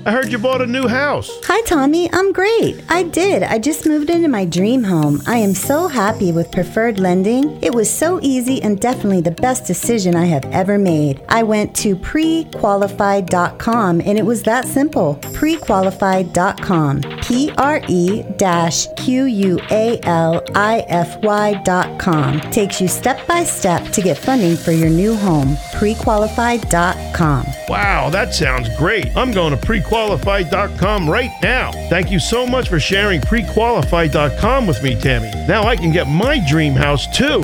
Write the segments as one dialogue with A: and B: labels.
A: I heard you bought a new house.
B: Hi, Tommy. I'm great. I did. I just moved into my dream home. I am so happy with Preferred Lending. It was so easy and definitely the best decision I have ever made. I went to prequalified.com and it was that simple. Prequalified.com. PRE-QUALIFY.com takes you step by step to get funding for your new home. Prequalified.com.
A: Wow, that sounds great. I'm going to prequalified.com right now. Thank you so much for sharing prequalified.com with me, Tammy. Now I can get my dream house too.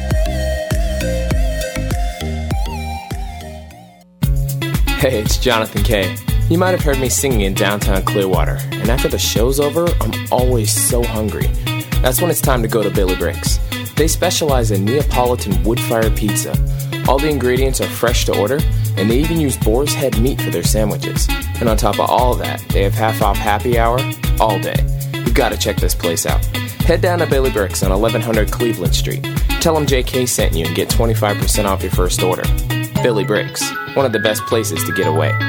C: Hey, it's Jonathan Kay. You might have heard me singing in downtown Clearwater, and after the show's over, I'm always so hungry. That's when it's time to go to Billy Bricks. They specialize in Neapolitan wood-fired pizza. All the ingredients are fresh to order, and they even use boar's head meat for their sandwiches. And on top of all of that, they have half-off happy hour all day. You've got to check this place out. Head down to Billy Bricks on 1100 Cleveland Street. Tell them JK sent you and get 25% off your first order. Billy Bricks, one of the best places to get away.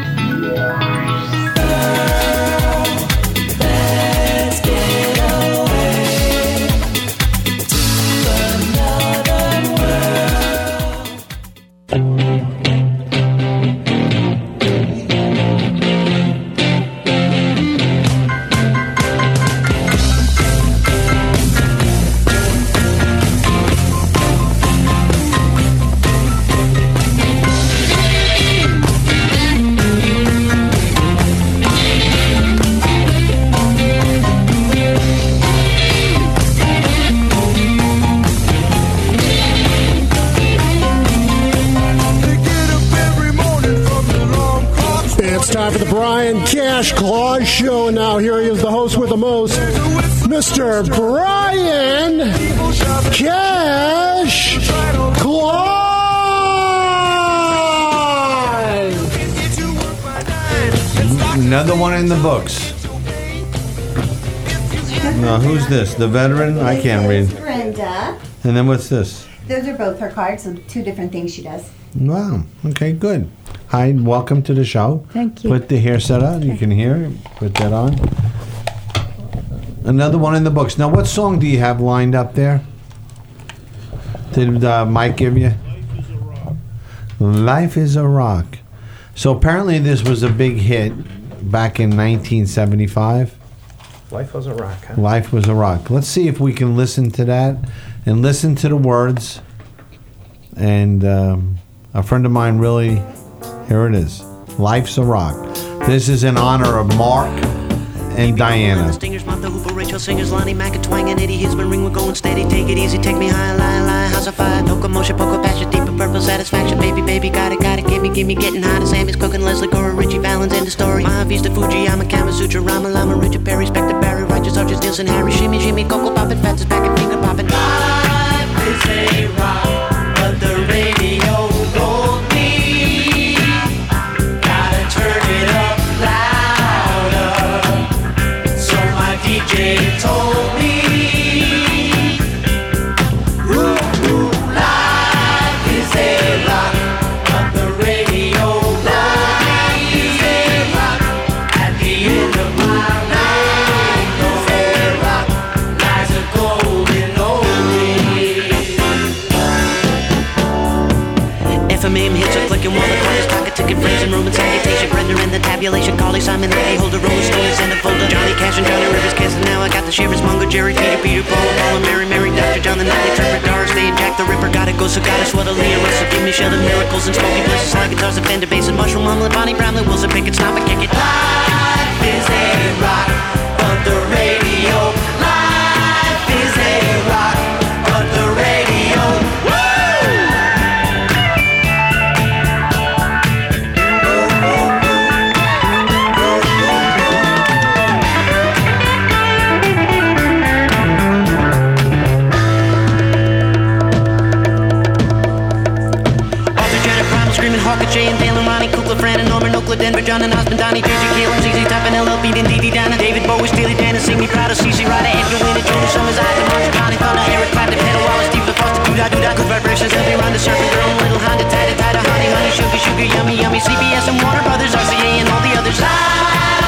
D: For the Brian Cash Claus Show. Now here he is, the host with the most, Mr. Brian Cash Claus.
E: Another one in the books. Now, who's this? The veteran? I can't read.
B: Brenda.
E: And then what's this?
B: Those are both her cards, so two different things she does.
E: Wow. Okay, good. Hi, welcome to the show.
B: Thank you.
E: Put the hair set on. You can hear. Put that on. Another one in the books. Now, what song do you have lined up there? Did Mike give you? Life is a Rock. So apparently this was a big hit back in 1975.
F: Life was a rock, huh?
E: Life was a Rock. Let's see if we can listen to that and listen to the words. And a friend of mine really... Here it is. Life's a Rock. This is in honor of Mark and Diana.
G: Stingers, Martha Hooper, Rachel Singers, Lonnie Mac, and Twang, and Eddie Hisman, ring, we're going steady. Take it easy, take me high, lie, house of fire. No commotion, poker, passion, deep and purple satisfaction. Baby, got it, give me, getting hot. Sammy's cooking, Leslie Gore, Richie Valens, end the story. My Vista, Fuji, I'm a Kama Sutra, Rama Lama, Richard Perry, Spectre Barry, Righteous Arches, Nielsen, Harry, Shimmy, Coco poppin', Fats is back and finger poppin'. Life is a rock, but the radio told me. DJ told me, life is a rock, but the radio life is a rock. At the end of my life, is a rock, lies a golden oldie. FMM hits are clicking while the choir's pocket ticket frames and Roman salutation, Brenda in the tabulation, Carly Simon, the A-holder, Rolling Stones, and a folder, Johnny Cash and Johnny Rivers kissing. Now I got the Shivers, Mungo, Jerry, Peter, Paul, Mary, Dr. John, the Nightly Tripper, Doris Day, and Jack the Ripper. Gotta go, so gotta sweat a Leah Russell, give me shelter, miracles, and smoky places, slide guitars, and Fender bass, and Mushroom, Mumlet, Bonnie Bramlett, Wilson, Pickett, Stop and Kick It. Life is a rock, but the radio. Life is a rock, but the radio. Hawker, Jay and Dale and Ronnie, Kukla, Fran and Norman, Oakland, Denver, John and Osmond, Donnie, JJ, Kalen, ZZ Top and LLB, and Dee Dee, Donna, David Bowie, Steely Dan, and Sing Me Proud of CC Ryder, Edgar Winter, Jordan Summers, Isaac, Martin, Connie, Thunder, Eric Clapton, Pedal Wallace, Steve LaFoster, Doo-Dah, Good Vibrations, Heavy Ronda, Surfing Girl, Little Honda, Tida, Honey, Sugar, Yummy, CBS and Warner Brothers, RCA and all the others.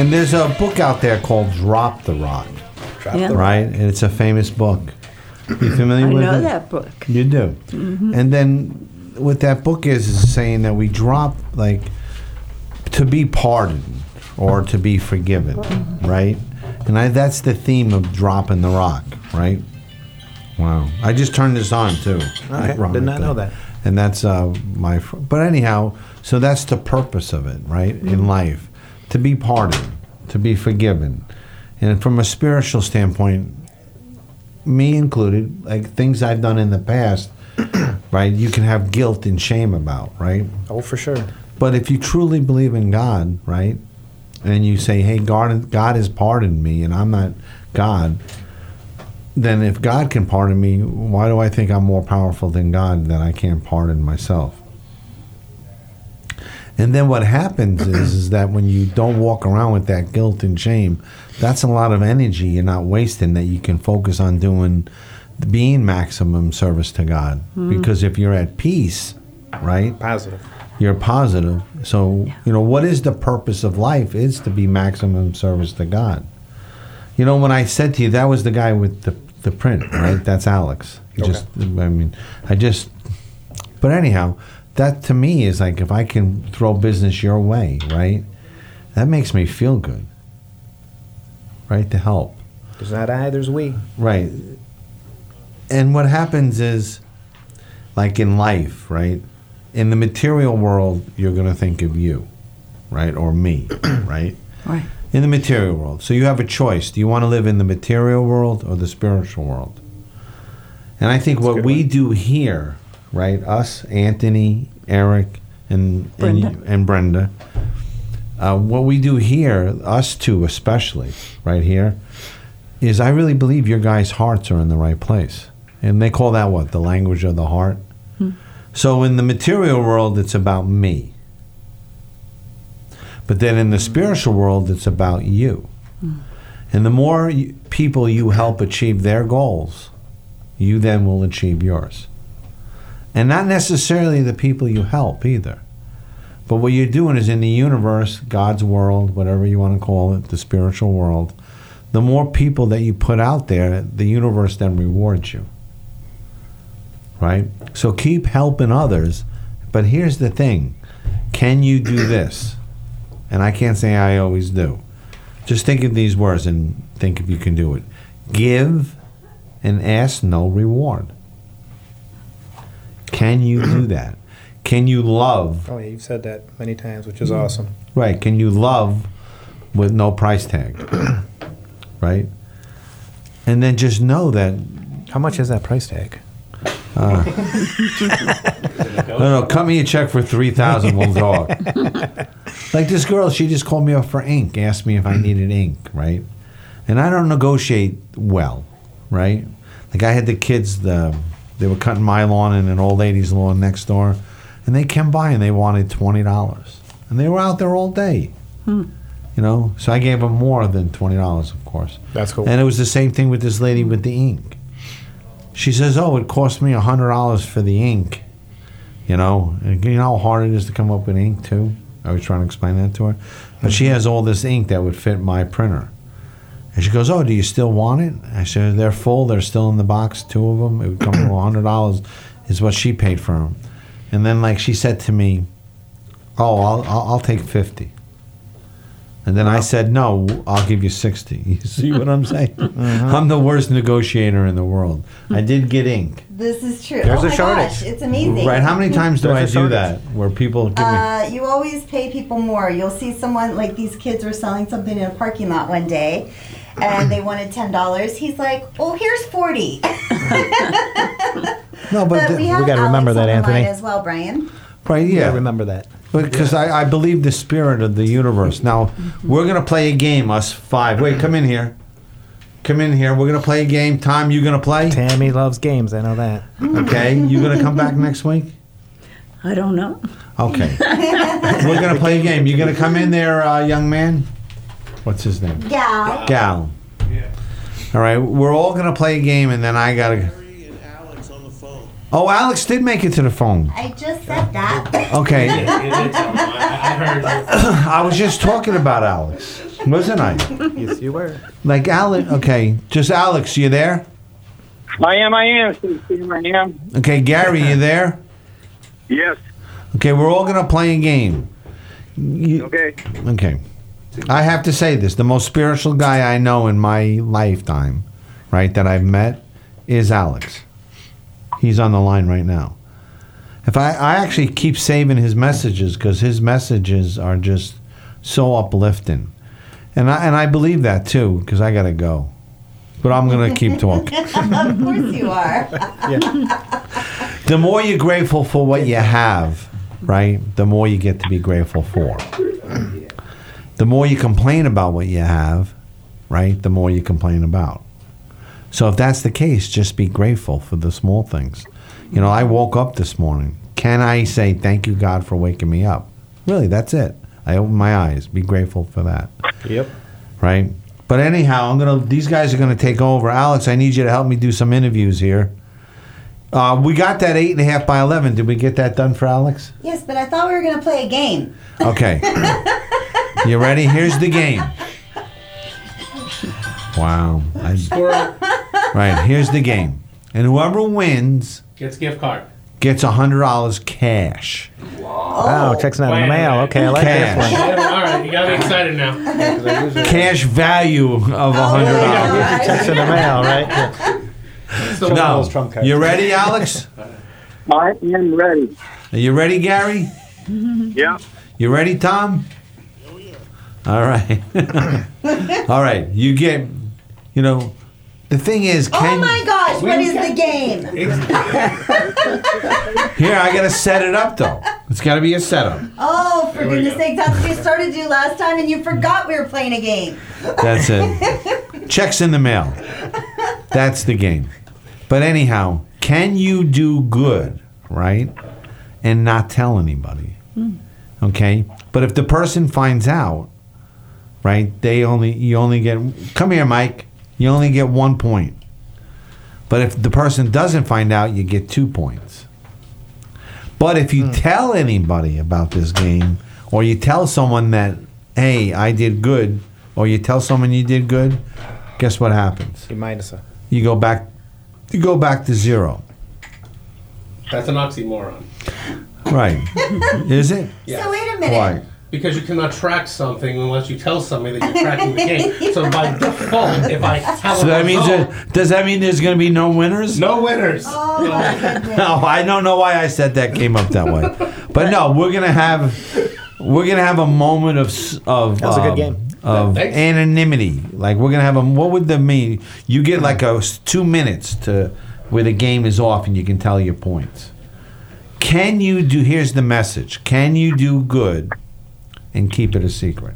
E: And there's a book out there called Drop the Rock, right? And it's a famous book. You familiar with it?
H: I know that book.
E: You do. Mm-hmm. And then what that book is saying that we drop, like, to be pardoned or to be forgiven, right? And that's the theme of dropping the rock, right? Wow. I just turned this on, too.
F: Okay, did not know that.
E: And that's but anyhow, so that's the purpose of it, right? In life, to be pardoned, to be forgiven. And from a spiritual standpoint, me included, like things I've done in the past, right, you can have guilt and shame about, right?
F: Oh, for sure.
E: But if you truly believe in God, right, and you say, hey, God has pardoned me and I'm not God, then if God can pardon me, why do I think I'm more powerful than God that I can't pardon myself? And then what happens is that when you don't walk around with that guilt and shame, that's a lot of energy you're not wasting that you can focus on being maximum service to God. Because if you're at peace, right?
F: Positive.
E: You're positive. So, what is the purpose of life is to be maximum service to God. When I said to you, that was the guy with the print, right? That's Alex. But anyhow, that to me is like if I can throw business your way, right? That makes me feel good, right? To help.
F: There's not I, there's we.
E: Right. And what happens is, like in life, right? In the material world, you're going to think of you, right? Or me, right?
H: Right.
E: In the material world. So you have a choice. Do you want to live in the material world or the spiritual world? And I think what we do here, right, us, Anthony, Eric, and Brenda, what we do here, us two especially, right here, is I really believe your guys' hearts are in the right place. And they call that what? The language of the heart? So in the material world, it's about me. But then in the spiritual world, it's about you. And the more people you help achieve their goals, you then will achieve yours. And not necessarily the people you help either. But what you're doing is in the universe, God's world, whatever you want to call it, the spiritual world, the more people that you put out there, the universe then rewards you. Right? So keep helping others. But here's the thing. Can you do this? And I can't say I always do. Just think of these words and think if you can do it. Give and ask no reward. Can you do that? Can you love?
F: Oh, yeah, you've said that many times, which is awesome.
E: Right. Can you love with no price tag? Right? And then just know that.
F: How much is that price tag?
E: No, cut me a check for $3,000, we'll talk. Like this girl, she just called me up for ink, asked me if I needed ink, right? And I don't negotiate well, right? Like I had the kids, they were cutting my lawn and an old lady's lawn next door, and they came by and they wanted $20. And they were out there all day. So I gave them more than $20, of course.
F: That's cool.
E: And it was the same thing with this lady with the ink. She says, oh, it cost me $100 for the ink. And you know how hard it is to come up with ink, too? I was trying to explain that to her. But she has all this ink that would fit my printer. And she goes, oh, do you still want it? I said, they're full. They're still in the box, 2 of them. It would come to $100 is what she paid for them. And then, she said to me, oh, I'll take 50. And then I said, no, I'll give you 60. You see what I'm saying? I'm the worst negotiator in the world. I did get ink.
B: This is true.
F: There's
B: oh
F: a
B: my
F: shortage.
B: gosh, it's amazing.
E: Right, how many times do I
F: There's a
E: do
F: shortage.
E: that where people give me...
B: You always pay people more. You'll see someone, like these kids were selling something in a parking lot one day, and they wanted $10. He's like, oh, here's 40.
E: No,
B: But we have
F: gotta
B: Alex
F: remember that,
B: on the
F: Anthony.
B: line as well, Brian.
E: Right,
F: Yeah,
E: yeah.
F: remember that.
E: Because I believe the spirit of the universe. Now, we're going to play a game, us 5. Wait, come in here. Come in here. We're going to play a game. Tom, you going to play?
F: Tammy loves games, I know that.
E: Okay. You going to come back next week?
H: I don't know.
E: Okay. We're going to play a game. You going to come in there, young man? What's his name?
B: Yeah.
E: Gal. Yeah. All right. We're all going to play a game, and then I got to... Oh, Alex did make it to the phone.
B: I just said that.
E: Okay.
A: I heard you.
E: I was just talking about Alex. Wasn't I?
F: Yes, you were.
E: Like Alex. Okay, just Alex. You there?
I: I am. Steve, I am.
E: Okay, Gary, you there?
I: Yes.
E: Okay, we're all gonna play a game.
I: Okay.
E: Okay. I have to say this: the most spiritual guy I know in my lifetime, right, that I've met, is Alex. He's on the line right now. If I actually keep saving his messages because his messages are just so uplifting, and I believe that too because I gotta go, but I'm gonna keep talking.
B: Of course you are.
E: The more you're grateful for what you have, right, the more you get to be grateful for. The more you complain about what you have, right, the more you complain about. So if that's the case, just be grateful for the small things. You know, I woke up this morning. Can I say thank you, God, for waking me up? Really, that's it. I opened my eyes. Be grateful for that.
F: Yep.
E: Right? But anyhow, these guys are gonna take over. Alex, I need you to help me do some interviews here. We got that 8.5 by 11. Did we get that done for Alex?
B: Yes, but I thought we were going to play a game.
E: Okay. You ready? Here's the game. Wow. Right, here's the game. And whoever wins
J: Gets gift card.
E: gets $100 cash.
F: Wow, checks not in the mail. Okay, I like
E: Cash.
F: this one.
J: All right, you got me excited now.
E: Cash value of $100.
F: Checks in the mail, right? Yeah.
E: No.
F: Trump cards.
E: You ready, Alex?
I: I am ready.
E: Are you ready, Gary?
I: Yeah.
E: You ready, Tom? All right. All right. You get, the thing is,
B: Oh my gosh, what is the game?
E: Here, I got to set it up, though. It's got to be a setup.
B: Oh, for goodness sake, that's what you started to do last time and you forgot we were playing a game.
E: That's it. Checks in the mail. That's the game. But anyhow, can you do good, right, and not tell anybody? Okay? But if the person finds out, right, you only get, come here, Mike, you only get 1 point. But if the person doesn't find out, you get 2 points. But if you tell anybody about this game, or you tell someone that, hey, I did good, or you tell someone you did good, guess what happens?
F: You minus a.
E: You go back to 0.
J: That's an oxymoron.
E: Right. Is it?
J: Yeah.
B: So wait a minute.
E: Why?
J: Because you cannot track something unless you tell somebody that you're tracking the game. So by default, if I tell
E: So that means does that mean there's going to be no winners?
J: no winners.
B: Oh my goodness.
E: No, I don't know why I said that came up that way. But no, we're gonna have a moment of
F: That was a good game.
E: of
J: Thanks.
E: anonymity. Like we're gonna have what would that mean? You get like 2 minutes where the game is off and you can tell your points. Can you do? Here's the message. Can you do good and keep it a secret?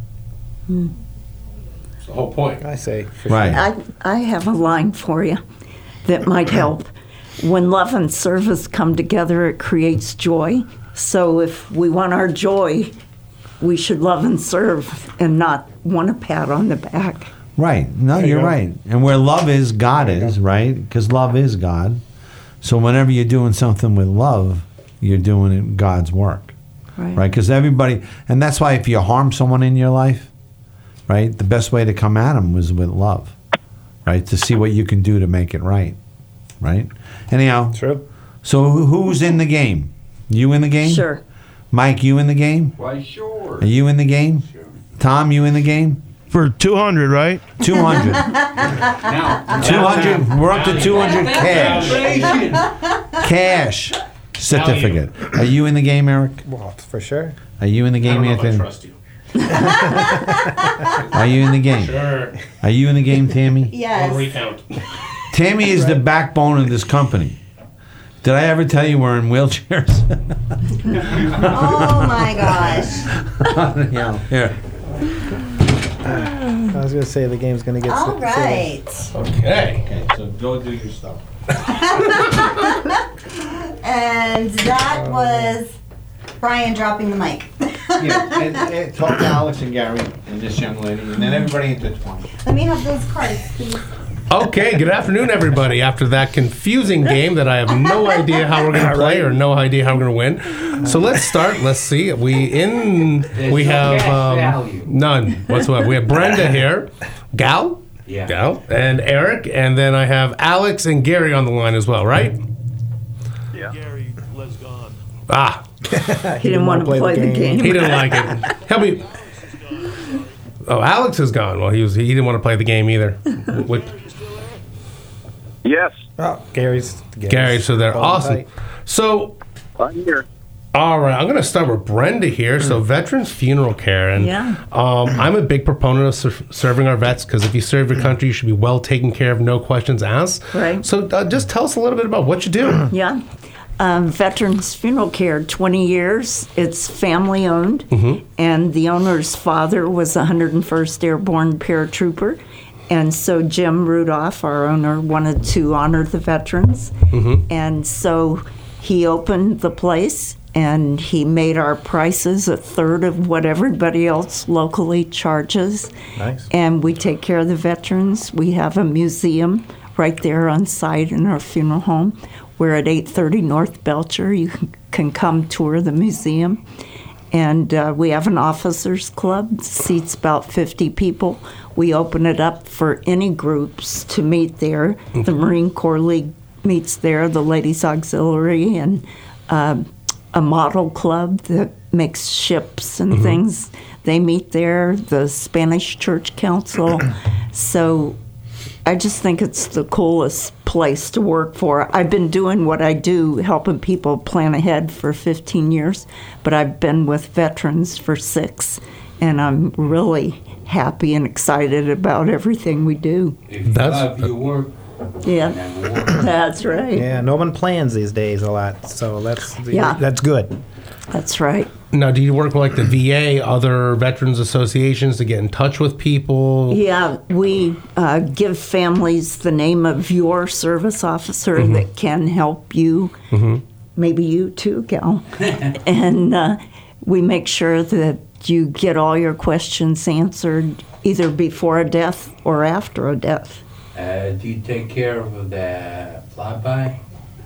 J: That's the whole point.
F: I say. For
E: Right.
H: I have a line for you that might help. When love and service come together, it creates joy. So if we want our joy, we should love and serve and not want a pat on the back.
E: Right. No,
F: There you
E: you're
F: go.
E: right. And where love is, God is, right? Because love is God. So whenever you're doing something with love, you're doing it God's work. Right? Because everybody, and that's why if you harm someone in your life, right, the best way to come at them was with love, right? To see what you can do to make it right, right? Anyhow,
F: True.
E: so who's in the game? You in the game?
H: Sure.
E: Mike, you in the game?
K: Why, sure.
E: Are you in the game?
K: Sure.
E: Tom, you in the game?
A: For 200, right?
E: 200.
K: Now,
E: 200. We're up to 200 cash. Cash certificate. Are you in the game, Eric?
F: Well, for sure.
E: Are you in the
J: I
E: game,
J: don't know if I
E: Anthony?
J: trust you.
E: Are you in the game?
J: Sure.
E: Are you in the game, Tammy?
J: One
B: Yes.
J: recount.
E: Tammy is the backbone of this company. Did I ever tell you we're in wheelchairs?
B: Oh my gosh.
E: Yeah. Here.
F: I was gonna say the game's gonna get.
B: All right.
J: Okay.
E: Okay, so go do your stuff.
B: And that was Brian dropping the mic.
E: Yeah, and talk to Alex and Gary and this young lady, and then everybody intertwine.
B: Let me have those cards, please.
J: Okay, good afternoon, everybody. After that confusing game that I have no idea how we're going to play or no idea how we're going to win. So let's start. Let's see. We have none whatsoever. We have Brenda here, Gal, and Eric, and then I have Alex and Gary on the line as well, right?
I: Yeah.
A: Gary was gone.
H: He didn't want to play the game.
J: He didn't like it. Help me. Oh, Alex is gone. Well, he didn't want to play the game either. What?
I: Yes.
F: Oh, Gary's.
J: Gary, so they're awesome.
F: Tight.
J: So,
I: I'm here.
J: all right, I'm going to start with Brenda here. So, Veterans Funeral Care, and
H: Yeah.
J: I'm a big proponent of serving our vets because if you serve your country, you should be well taken care of, no questions asked.
H: Right.
J: So, just tell us a little bit about what you do.
H: Yeah. Veterans Funeral Care, 20 years. It's family owned, and the owner's father was a 101st Airborne paratrooper. And so Jim Rudolph, our owner, wanted to honor the veterans. And so he opened the place and he made our prices a third of what everybody else locally charges.
F: Nice.
H: And we take care of the veterans. We have a museum right there on site in our funeral home. We're at 830 North Belcher. You can come tour the museum. And we have an officers club, seats about 50 people. We open it up for any groups to meet there. The Marine Corps League meets there, the Ladies Auxiliary, and a model club that makes ships and things. They meet there, the Spanish Church Council. So I just think it's the coolest place to work for. I've been doing what I do, helping people plan ahead for 15 years, but I've been with veterans for 6, and I'm really happy and excited about everything we do.
K: If you love your work,
H: Yeah, that's right.
F: Yeah, no one plans these days a lot, so that's good.
H: That's right.
J: Now, do you work with like the VA, other veterans associations to get in touch with people?
H: Yeah, we give families the name of your service officer that can help you. Maybe you too, Gal. And we make sure that you get all your questions answered either before a death or after a death.
K: do you take care of the flyby?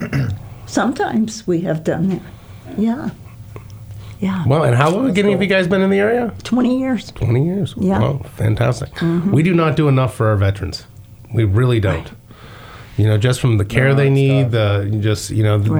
H: Sometimes we have done that. Yeah. Yeah.
J: Well, and how long have you guys been in the area?
H: 20 years.
J: 20 years.
H: Yeah.
J: Wow, fantastic. We do not do enough for our veterans. We really don't. You know, just from the care they need, this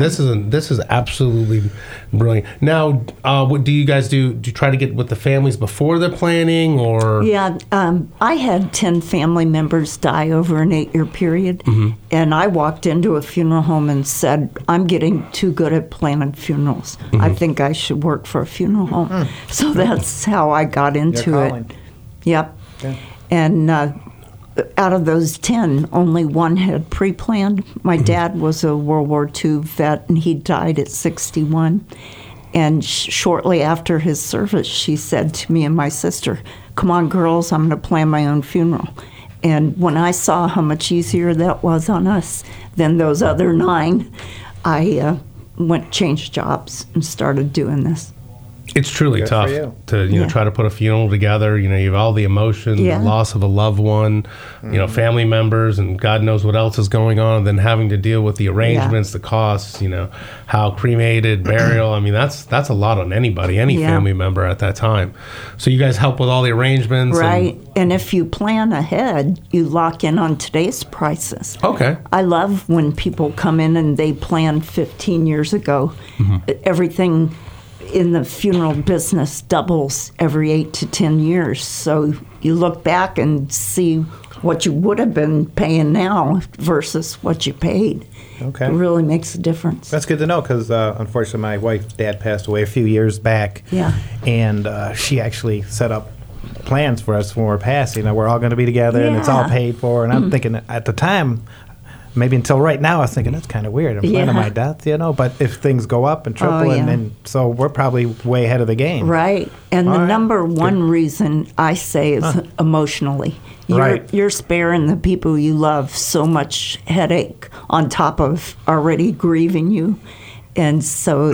J: is absolutely brilliant. Now, what do you guys do? Do you try to get with the families before they're planning, or?
H: Yeah, I had 10 family members die over an 8-year period, and I walked into a funeral home and said, I'm getting too good at planning funerals. I think I should work for a funeral home. So that's how I got into it. Yep.
F: Yeah.
H: And out of those 10, only one had pre-planned. My dad was a World War II vet, and he died at 61. And shortly after his service, she said to me and my sister, come on, girls, I'm going to plan my own funeral. And when I saw how much easier that was on us than those other 9, I changed jobs and started doing this.
J: It's truly tough to try to put a funeral together. You know, you have all the emotion, the loss of a loved one, you know, family members, and God knows what else is going on. And then having to deal with the arrangements, the costs. You know, how cremated, burial. I mean, that's a lot on anybody, any family member at that time. So you guys help with all the arrangements,
H: right? And if you plan ahead, you lock in on today's prices.
J: Okay.
H: I love when people come in and they planned 15 years ago. Everything in the funeral business doubles every 8 to 10 years. So you look back and see what you would have been paying now versus what you paid.
F: Okay.
H: It really makes a difference.
F: That's good to know because, unfortunately, my wife's dad passed away a few years back.
H: Yeah.
F: And she actually set up plans for us when we're passing. You know, we're all going to be together and it's all paid for. And I'm thinking at the time, maybe until right now, I was thinking, that's kind of weird. I'm planning my death, you know, but if things go up and triple, and so we're probably way ahead of the game.
H: Right. And the number one reason I say is emotionally. You're sparing the people you love so much headache on top of already grieving you. And so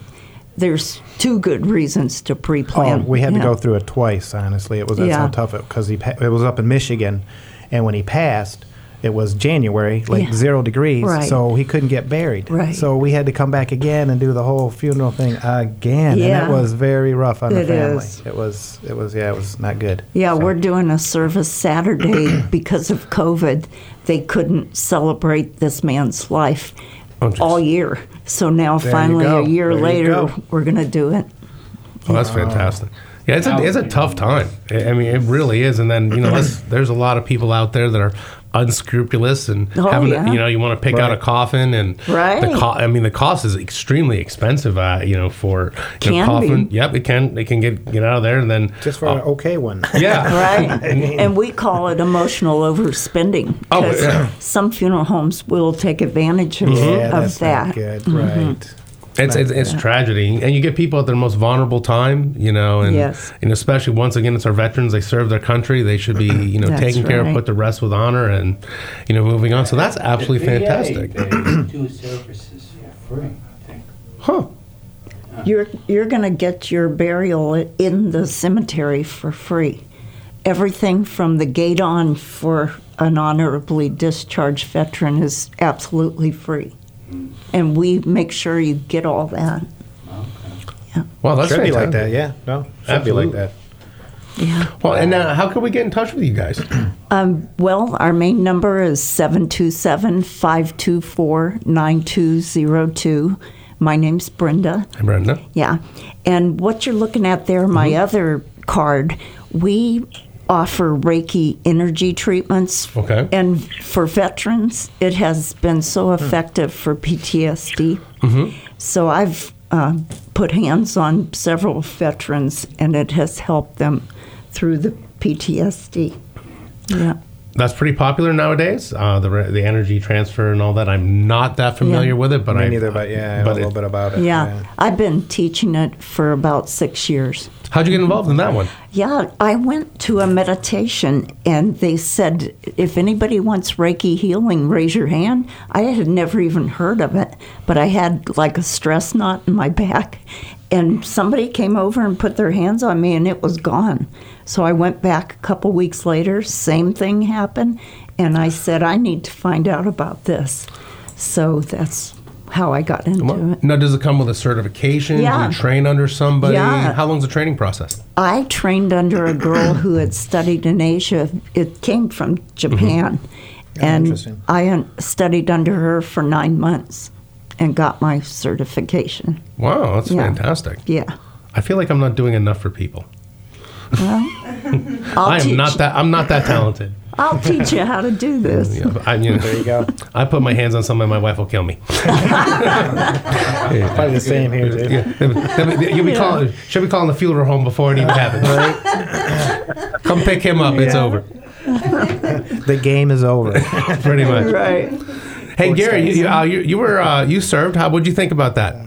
H: there's 2 good reasons to pre-plan.
F: We had to go through it twice, honestly. That's how tough it was because it was up in Michigan, and when he passed, it was January, like 0 degrees,
H: Right.
F: so he couldn't get buried.
H: Right.
F: So we had to come back again and do the whole funeral thing again,
H: Yeah.
F: and it was very rough on the
H: It
F: family.
H: is.
F: It was not good.
H: Yeah, we're doing a service Saturday because of COVID. They couldn't celebrate this man's life all year. So now,
F: There you
H: finally,
F: go.
H: a year
F: There you
H: later,
F: go.
H: we're going to do it.
J: Oh, that's fantastic. Yeah, it's a tough time. I mean, it really is. And then there's a lot of people out there that are unscrupulous and you want to pick out a coffin and the cost is extremely expensive. For coffin. Yep, it can get out of there and then
F: just for an okay one.
J: Yeah,
H: right. And we call it emotional overspending. Because some funeral homes will take advantage of
F: that's
H: that.
F: Not good.
H: Mhm.
F: Right.
J: It's tragedy, and you get people at their most vulnerable time, and especially once again, it's our veterans. They serve their country. They should be, taken care of, put to rest with honor, and moving on. So that's absolutely fantastic.
K: They do services for free, I think.
J: Huh?
H: You're going to get your burial in the cemetery for free. Everything from the gate on for an honorably discharged veteran is absolutely free. And we make sure you get all that.
F: Okay.
J: Well, that's
F: should be like
J: fantastic.
F: that. Yeah, no, should be like that.
H: Yeah.
J: Well, and how can we get in touch with you guys?
H: Well, our main number is 727-524-9202. My name's Brenda.
J: Hi, Brenda.
H: Yeah. And what you're looking at there, my other card, we offer Reiki energy treatments.
J: Okay.
H: And for veterans, it has been so effective for PTSD.
J: Mm-hmm.
H: So I've put hands on several veterans, and it has helped them through the PTSD. Yeah.
J: That's pretty popular nowadays. The energy transfer and all that. I'm not that familiar with it, but
F: Me neither. But I know a little bit about it.
H: Yeah, I've been teaching it for about 6 years.
J: How'd you get involved in that one?
H: Yeah, I went to a meditation, and they said, if anybody wants Reiki healing, raise your hand. I had never even heard of it, but I had like a stress knot in my back, and somebody came over and put their hands on me, and it was gone. So I went back a couple weeks later, same thing happened, and I said, I need to find out about this. So that's how I got into it.
J: Now, does it come with a certification?
H: Yeah.
J: Do you train under somebody?
H: Yeah.
J: How long's the training process?
H: I trained under a girl who had studied in Asia. It came from Japan. And
F: interesting.
H: I studied under her for 9 months and got my certification.
J: Wow, that's
H: Yeah.
J: fantastic.
H: Yeah.
J: I feel like I'm not doing enough for people.
H: Well,
J: I'm not that talented.
H: I'll teach you how to do this.
J: Yeah, there you go. I put my hands on somebody, my wife will kill me.
F: Probably the same here, Dave.
J: You'll be calling. She'll be calling the funeral home before it even happens. Right? Come pick him up. It's over.
F: The game is over.
J: Pretty much.
H: Right.
J: Hey, Gary, you served. What'd you think about that?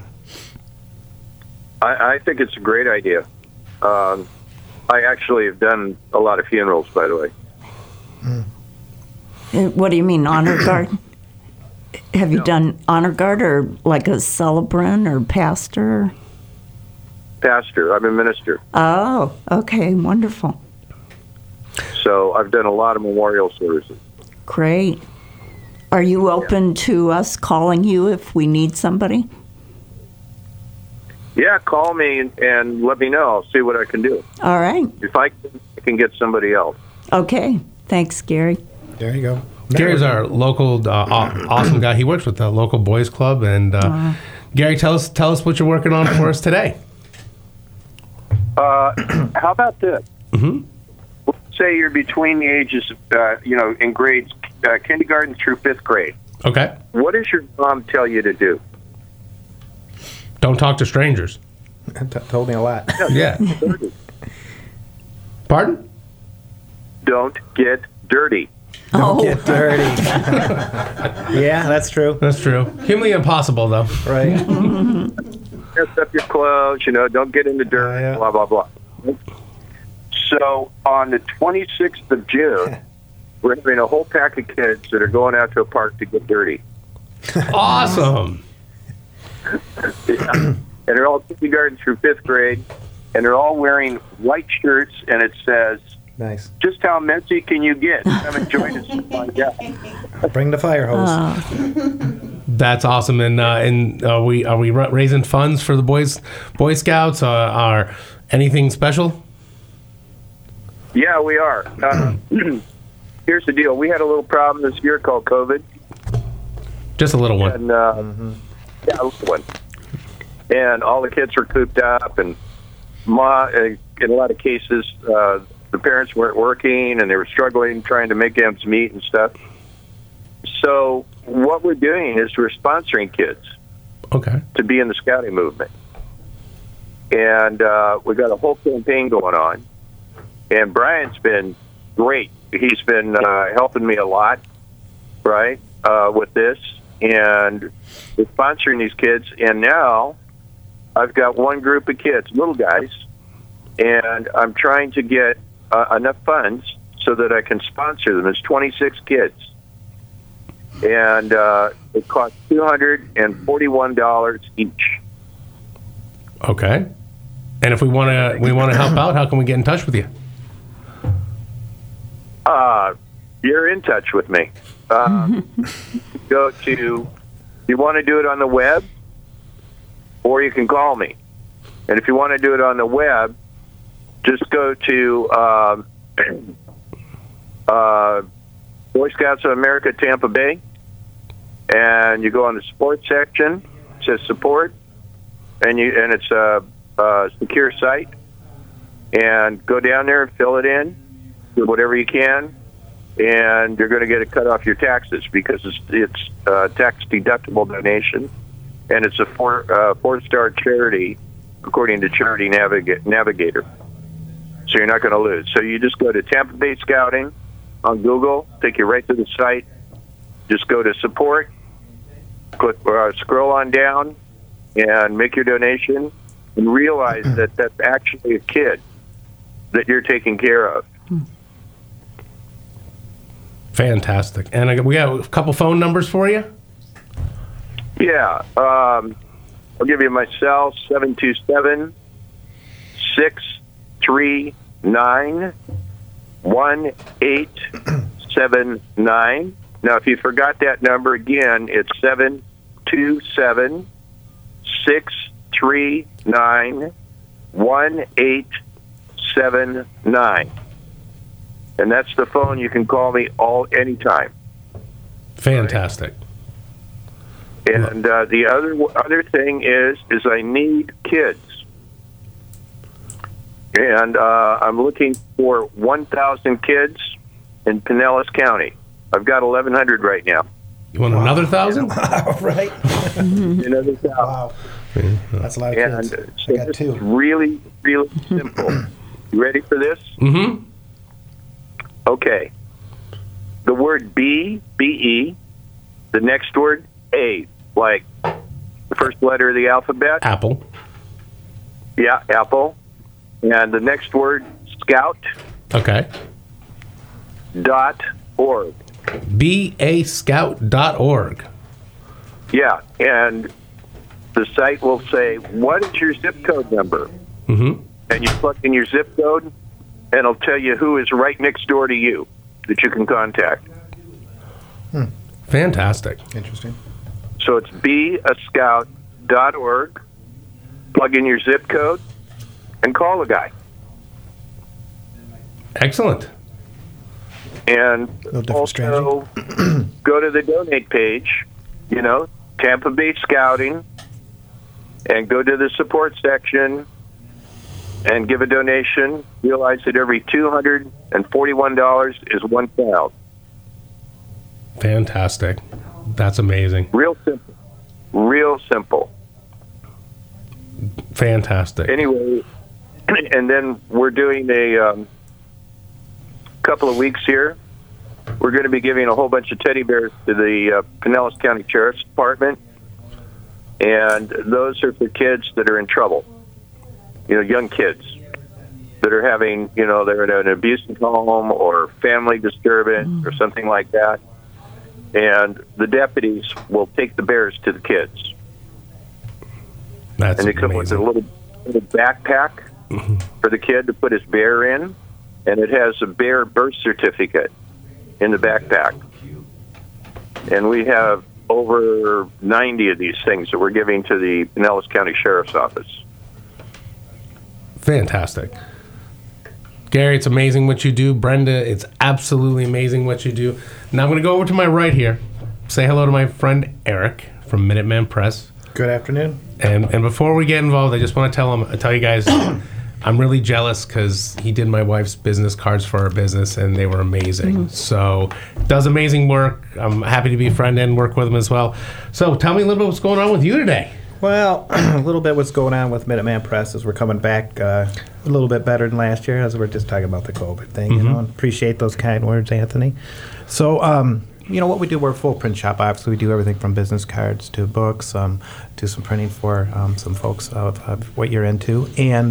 I: I think it's a great idea. I actually have done a lot of funerals, by the way.
H: What do you mean, honor guard? Have you done honor guard or like a celebrant or pastor?
I: Pastor. I'm a minister.
H: Oh, okay, wonderful.
I: So I've done a lot of memorial services.
H: Great. Are you open to us calling you if we need somebody?
I: Yeah, call me and let me know. I'll see what I can do.
H: All right.
I: If I can get somebody else.
H: Okay. Thanks, Gary.
F: There you go.
J: Gary's our local awesome guy. He works with the local boys club. And Gary, tell us what you're working on for us today.
I: How about this?
J: Mm-hmm.
I: Let's say you're between the ages of, in grades kindergarten through 5th grade.
J: Okay.
I: What does your mom tell you to do?
J: Don't talk to strangers.
F: Told me a lot.
J: Yeah. Pardon?
I: Don't get dirty.
F: Don't get dirty. Yeah, that's true.
J: That's true. Humanly impossible, though.
F: Right.
I: Mess up your clothes, don't get in the dirt, blah, blah, blah. So on the 26th of June, we're having a whole pack of kids that are going out to a park to get dirty.
J: Awesome.
I: Yeah. And they're all kindergarten through 5th grade, and they're all wearing white shirts, and it says,
F: Nice.
I: Just how messy can you get? Come and join us and find out.
F: Bring the fire hose.
J: That's awesome. And are we raising funds for the Boy Scouts? Are anything special?
I: Yeah, we are. Here's the deal. We had a little problem this year called COVID.
J: Just a little one.
I: And, yeah, a little one. And all the kids were cooped up, and in a lot of cases, the parents weren't working, and they were struggling trying to make ends meet and stuff. So what we're doing is we're sponsoring kids to be in the scouting movement. And we've got a whole campaign going on. And Brian's been great. He's been helping me a lot, right, with this. And we're sponsoring these kids. And now I've got one group of kids, little guys, and I'm trying to get enough funds so that I can sponsor them. It's 26 kids. And it costs $241 each.
J: Okay. And if we want to help out, how can we get in touch with you?
I: You're in touch with me. Go to, you want to do it on the web, or you can call me. And if you want to do it on the web, just go to Boy Scouts of America, Tampa Bay, and you go on the support section. It says support, and it's a secure site. And go down there and fill it in, do whatever you can, and you're going to get it cut off your taxes because it's tax deductible donation, and it's a four-star charity according to Charity Navigator. So you're not going to lose. So you just go to Tampa Bay Scouting on Google, take you right to the site. Just go to support, click, scroll on down, and make your donation, and realize that that's actually a kid that you're taking care of.
J: Fantastic. And we have a couple phone numbers for you?
I: Yeah. I'll give you my cell, 727-639-1879. Now, if you forgot that number again, it's 727-639-1879. And that's the phone you can call me anytime.
J: Fantastic.
I: And the other thing is I need kids. And I'm looking for 1,000 kids in Pinellas County. I've got 1,100 right now.
J: You want another 1,000?
F: Right.
I: Another 1,000.
F: Wow. That's a lot of kids.
I: So I got two. It's really, really simple. You ready for this?
J: Mm-hmm.
I: Okay. The word B-E, the next word, A, like the first letter of the alphabet.
J: Apple.
I: Yeah, apple. And the next word, scout.
J: Okay.
I: .org.
J: BAScout.org.
I: Yeah, and the site will say, what is your zip code number?
J: Mm-hmm.
I: And you plug in your zip code, and it'll tell you who is right next door to you that you can contact.
J: Fantastic.
F: Interesting.
I: So it's beascout.org. Plug in your zip code and call the guy.
J: Excellent.
I: And also go to the donate page, Tampa Bay Scouting, and go to the support section and give a donation. Realize that every $241 is $1,000.
J: Fantastic. That's amazing.
I: Real simple. Real simple.
J: Fantastic.
I: Anyway, and then we're doing a couple of weeks here. We're going to be giving a whole bunch of teddy bears to the Pinellas County Sheriff's Department. And those are for kids that are in trouble. Young kids that are having, they're in an abusive home or family disturbance or something like that. And the deputies will take the bears to the kids.
J: That's
I: and they come
J: amazing.
I: with a little backpack for the kid to put his bear in. and it has a bare birth certificate in the backpack. And we have over 90 of these things that we're giving to the Pinellas County Sheriff's Office.
J: Fantastic. Gary, it's amazing what you do. Brenda, it's absolutely amazing what you do. Now I'm going to go over to my right here, say hello to my friend Eric from Minuteman Press.
F: Good afternoon.
J: And before we get involved, I just want to tell you guys, I'm really jealous because he did my wife's business cards for her business, and they were amazing. Mm-hmm. So, does amazing work. I'm happy to be a friend and work with him as well. So, tell me a little bit what's going on with you today.
F: Well, a little bit what's going on with Minuteman Press is we're coming back a little bit better than last year, as we're just talking about the COVID thing, you know, and appreciate those kind words, Anthony. So, you know, what we do, we're a full print shop. Obviously, we do everything from business cards to books, do some printing for some folks of what you're into. And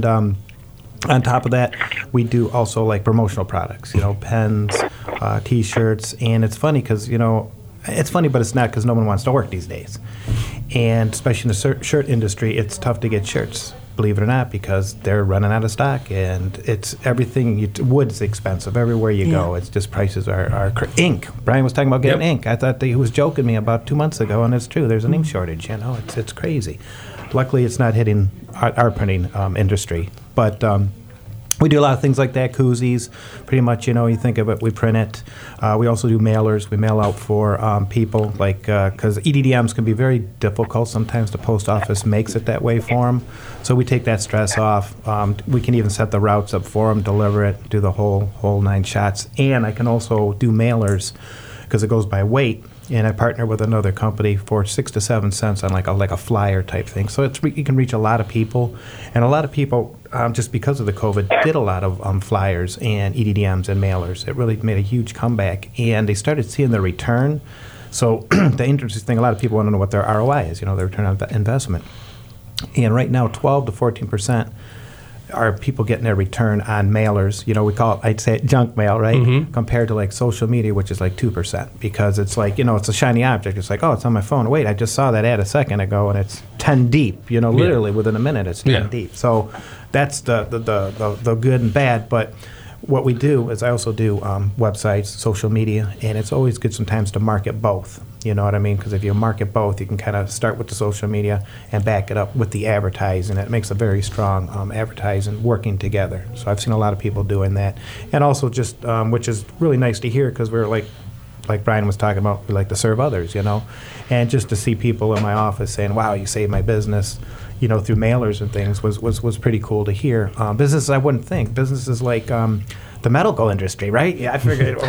F: on top of that, we do also like promotional products, you know, pens, T-shirts. And it's funny because, you know, it's funny, but it's not because no one wants to work these days. And especially in the shirt industry, it's tough to get shirts, believe it or not, because they're running out of stock. And it's everything. Wood's expensive everywhere you go. It's just prices are ink. Brian was talking about getting ink. I thought that he was joking me about 2 months ago, and it's true. There's an ink shortage. You know, it's crazy. Luckily, it's not hitting our printing industry, but. We do a lot of things like that, koozies, pretty much, you know, you think of it, we print it. We also do mailers. We mail out for people, like, because EDDMs can be very difficult. Sometimes the post office makes it that way for them. So we take that stress off. We can even set the routes up for them, deliver it, do the whole 9 shots. And I can also do mailers because it goes by weight. And I partner with another company for 6 to 7 cents on like a flyer type thing. So you can reach a lot of people, and a lot of people just because of the COVID did a lot of flyers and EDDMs and mailers. It really made a huge comeback, and they started seeing the return. So the interesting thing, a lot of people want to know what their ROI is, you know, their return on investment. And right now, 12 to 14% are people getting their return on mailers. You know, we call it, I'd say, junk mail, right? Mm-hmm. Compared to like social media, which is like 2%, because it's like, you know, it's a shiny object. It's like, oh, it's on my phone. Wait, I just saw that ad a second ago, and it's 10 deep. You know, literally within a minute, it's 10 deep. So that's the good and bad. But what we do is I also do websites, social media, and it's always good sometimes to market both. You know what I mean? Because if you market both, you can kind of start with the social media and back it up with the advertising. It makes a very strong advertising working together. So I've seen a lot of people doing that. And also just, which is really nice to hear, because we're like Brian was talking about, we like to serve others, you know. And just to see people in my office saying, wow, you saved my business, you know, through mailers and things was pretty cool to hear. Businesses I wouldn't think. Businesses like the medical industry, right? Yeah, I figured,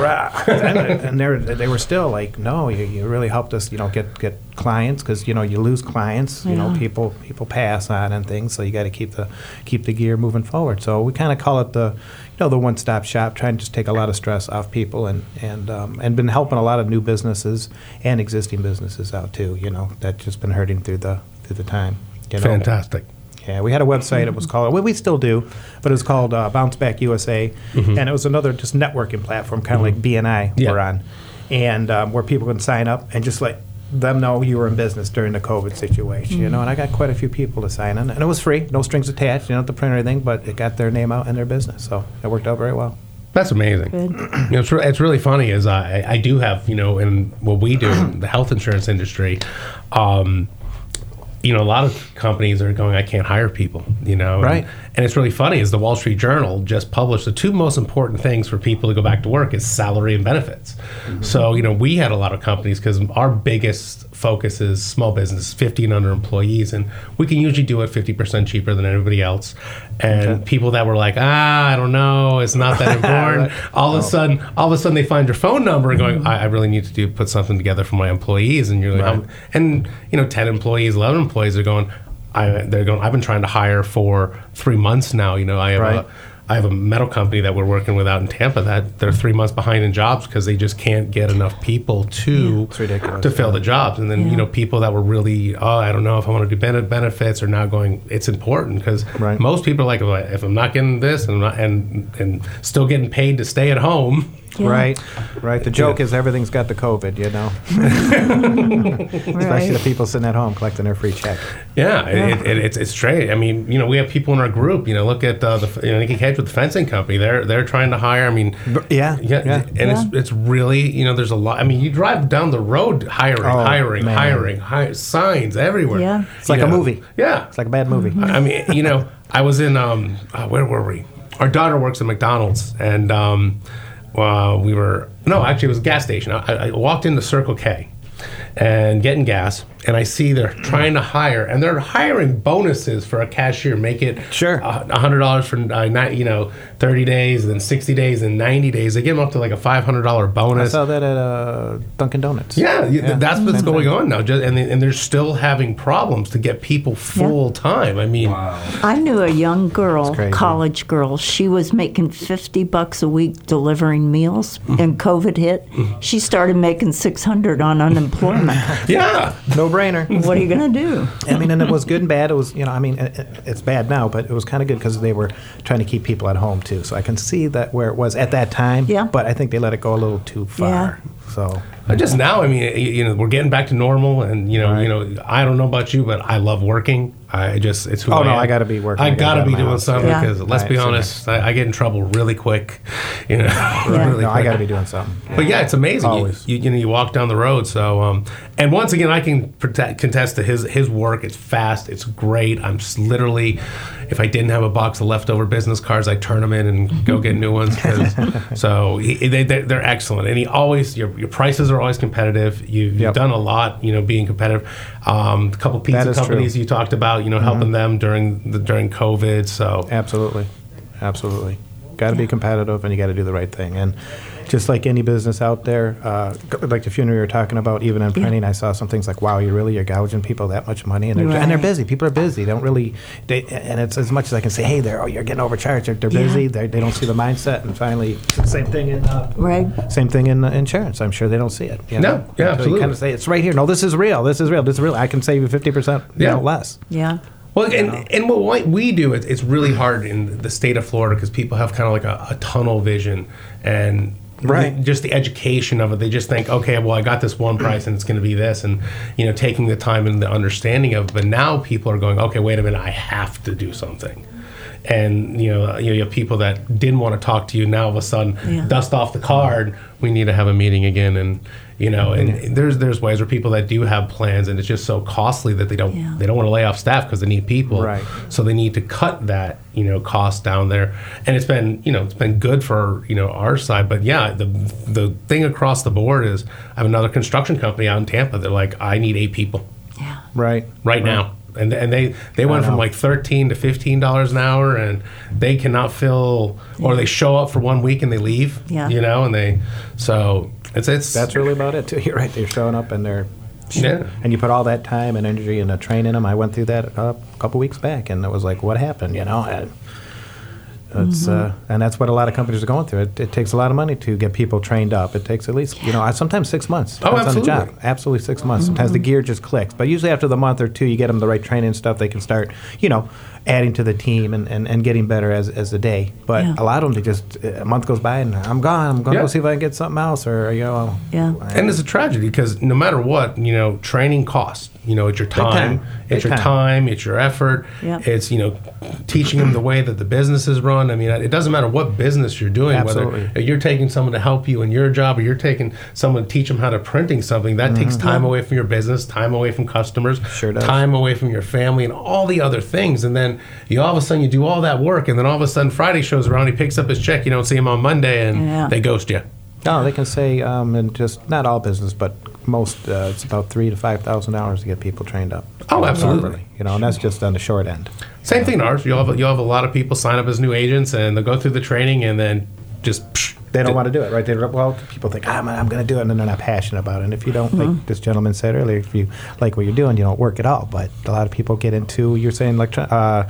F: and they were still like, no, you really helped us, you know, get clients, because, you know, you lose clients, you know, people pass on and things, so you got to keep the gear moving forward. So we kind of call it the one-stop shop, trying to just take a lot of stress off people, and been helping a lot of new businesses and existing businesses out too, you know, that just been hurting through the time. You know? Fantastic. Yeah, we had a website. It was called, well, we still do, but it was called Bounce Back USA, and it was another just networking platform, kind of like BNI we're on, and where people can sign up and just let them know you were in business during the COVID situation, you know. And I got quite a few people to sign in, and it was free, no strings attached. You don't have to print or anything, but it got their name out and their business, so it worked out very well.
J: That's amazing. You know, it's really funny, is I do have, you know, in what we do in the health insurance industry, you know, a lot of companies are going, I can't hire people, you know.
F: Right.
J: And it's really funny, is the Wall Street Journal just published the 2 most important things for people to go back to work is salary and benefits. Mm-hmm. So, you know, we had a lot of companies, because our biggest focus is small business, 50 and under employees, and we can usually do it 50% cheaper than everybody else. And people that were like, I don't know, it's not that important. All of a sudden they find your phone number and going, I really need to put something together for my employees. And you're like, and you know, 10 employees, 11 employees are going, I've been trying to hire for 3 months now. You know, I have a metal company that we're working with out in Tampa that they're 3 months behind in jobs because they just can't get enough people to fill the jobs. And then, you know, people that were really, I don't know if I want to do benefits, are now going, it's important, because most people are like, if I'm not getting this and still getting paid to stay at home,
F: Yeah. Right. The joke is everything's got the COVID, you know. Especially the people sitting at home collecting their free check.
J: Yeah. It's strange. I mean, you know, we have people in our group. You know, look at Nikki Cage with the fencing company. They're trying to hire. I mean, it's really, you know, there's a lot. I mean, you drive down the road hiring, signs everywhere.
F: Yeah, it's like a movie.
J: Yeah,
F: it's like a bad movie.
J: I mean, you know, I was in where were we? Our daughter works at McDonald's, and it was a gas station. I walked into Circle K and getting gas, and I see they're trying to hire, and they're hiring bonuses for a cashier, make it $100 for 30 days, then 60 days, and 90 days. They give them up to like a $500 bonus.
F: I saw that at Dunkin' Donuts.
J: Yeah, that's what's going on now. And they're still having problems to get people full time. I mean,
H: I knew a young girl, college girl. She was making $50 a week delivering meals, and COVID hit. She started making $600 on unemployment.
J: Yeah,
F: no brainer.
H: What are you going to do?
F: I mean, and it was good and bad. It was, it's bad now, but it was kind of good because they were trying to keep people at home too. So I can see that where it was at that time. Yeah. But I think they let it go a little too far. Yeah. So
J: just now, I mean, we're getting back to normal, and I don't know about you, but I love working. It's who I am.
F: I got to be working.
J: I got to be doing something because let's be honest, I get in trouble really quick.
F: Really I got to be doing something.
J: But it's amazing. Always. You walk down the road. So and once again, I can contest to his work. It's fast. It's great. I'm just literally, if I didn't have a box of leftover business cards, I'd turn them in and go get new ones. So they're excellent, and he always your prices are always competitive. You've done a lot, being competitive. A couple pizza companies you talked about, helping them during COVID. So
F: absolutely, got to be competitive, and you got to do the right thing. And just like any business out there, like the funeral you were talking about, even in printing, I saw some things like, wow, you're gouging people that much money, and they're busy. People are busy. They don't really, and it's as much as I can say, hey, you're getting overcharged. They're busy. They don't see the mindset. And finally, same thing in insurance. I'm sure they don't see it.
J: Absolutely.
F: You kind of say it's right here. No, this is real. I can save you 50% less.
H: Yeah.
J: Well, and what we do, it's really hard in the state of Florida because people have kind of like a tunnel vision, and just the education of it. They just think, okay, well, I got this one price and it's going to be this, and taking the time and the understanding of it. But now people are going, okay, wait a minute, I have to do something. And you have people that didn't want to talk to you. Now all of a sudden, dust off the card. We need to have a meeting again, and and there's ways where people that do have plans, and it's just so costly that they don't want to lay off staff because they need people.
F: Right.
J: So they need to cut that cost down there, and it's been good for our side. But the thing across the board is I have another construction company out in Tampa. They're like, I need 8 people.
H: Yeah.
J: Right now. And they went from like $13 to $15 an hour, and they cannot fill, or they show up for 1 week and they leave. Yeah. And it's
F: that's really about it too. You're right. They're showing up and they're and you put all that time and energy into training them. I went through that a couple weeks back, and it was like, what happened? It's and that's what a lot of companies are going through. It takes a lot of money to get people trained up. It takes at least sometimes 6 months.
J: Oh, absolutely.
F: On the job. Absolutely 6 months. Sometimes the gear just clicks, but usually after the month or two, you get them the right training and stuff. They can start adding to the team and getting better as the day. But a lot of them, they just a month goes by and I'm gone. I'm going to go see if I can get something else, or
J: And it's a tragedy because no matter what, training costs. It's your time, it's your effort, it's teaching them the way that the business is run. I mean, it doesn't matter what business you're doing, whether you're taking someone to help you in your job or you're taking someone to teach them how to printing something. That takes time away from your business, time away from customers, time away from your family, and all the other things. And then all of a sudden you do all that work, and then all of a sudden Friday shows around, he picks up his check, you don't see him on Monday, and they ghost you.
F: No, they can say, and just not all business, but most, it's about $3,000 to $5,000 to get people trained up.
J: Oh, absolutely.
F: And that's just on the short end.
J: Same thing in ours. You'll have a lot of people sign up as new agents, and they'll go through the training, and then just
F: they don't want to do it, right? People think, I'm going to do it, and then they're not passionate about it. And if you don't, like this gentleman said earlier, if you like what you're doing, you don't work at all. But a lot of people get into, you're saying,